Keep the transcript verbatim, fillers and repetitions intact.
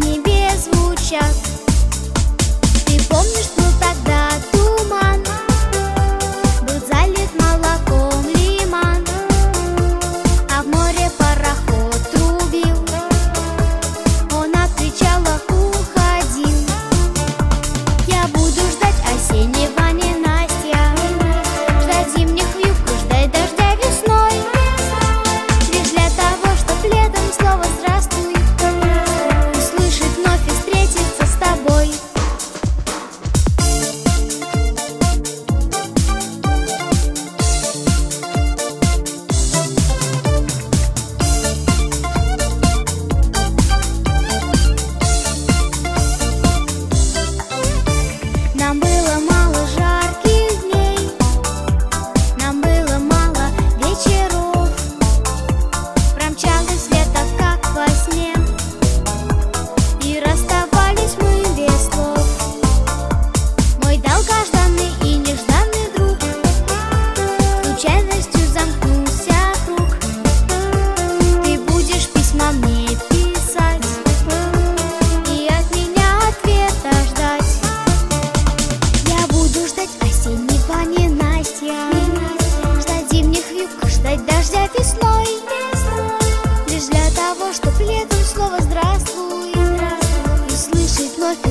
небе звучат. Ты помнишь, был тогда туман, был залит молоком лиман, а в море пароход трубил, он от причала уходил. Я буду ждать осеннего ненастья, ждать зимних вьюг, ждать дождя весной, лишь для того, чтоб летом снова здравствуй услышать вновь и встретиться с тобой. Нам было мало жарких дней, нам было мало вечеров, промчалось лето как во сне, и расставались мы без слов. Мой долгожданный и нежданный друг случайностью замкнулся круг. Ты будешь письма мне писать и от меня ответа ждать. Я буду ждать осеннего ненастья, ждать зимних вьюг, ждать дождя весной, лишь для того, чтоб летом снова здравствуй услышать вновь